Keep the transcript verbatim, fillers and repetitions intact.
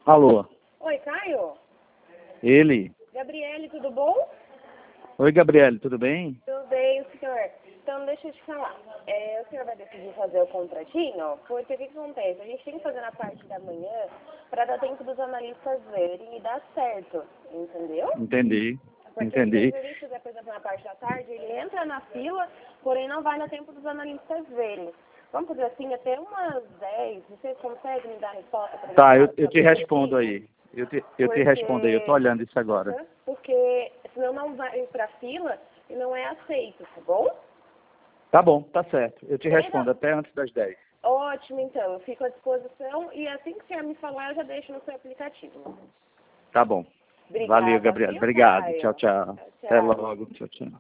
Alô, Oi, Caio? ele? Gabriele, tudo bom? Oi, Gabriele, tudo bem? Tudo bem, senhor. Então, deixa eu te falar. É, o senhor vai decidir fazer o contratinho? Porque o que, que acontece? A gente tem que fazer na parte da manhã para dar tempo dos analistas verem e dar certo, entendeu? Entendi, Porque entendi. se a gente fizer, por exemplo, na parte da tarde, ele entra na fila, porém não vai no tempo dos analistas verem. Vamos fazer assim, até umas dez, vocês conseguem me dar a resposta para Tá, deixar eu, o eu te seu respondo aplicativo? aí. Eu te, eu te Porque, respondo aí, eu tô olhando isso agora. Uhum. Porque senão não vai para fila e não é aceito, tá bom? Tá bom, tá certo. Eu te Também dá- respondo até antes das dez. Ótimo, então. Eu fico à disposição e assim que o senhor me falar, eu já deixo no seu aplicativo. Tá bom. Obrigada, Valeu, Gabriele. viu, Obrigado. Caio? Tchau, tchau. Tchau, Até tchau. logo. Tchau, tchau.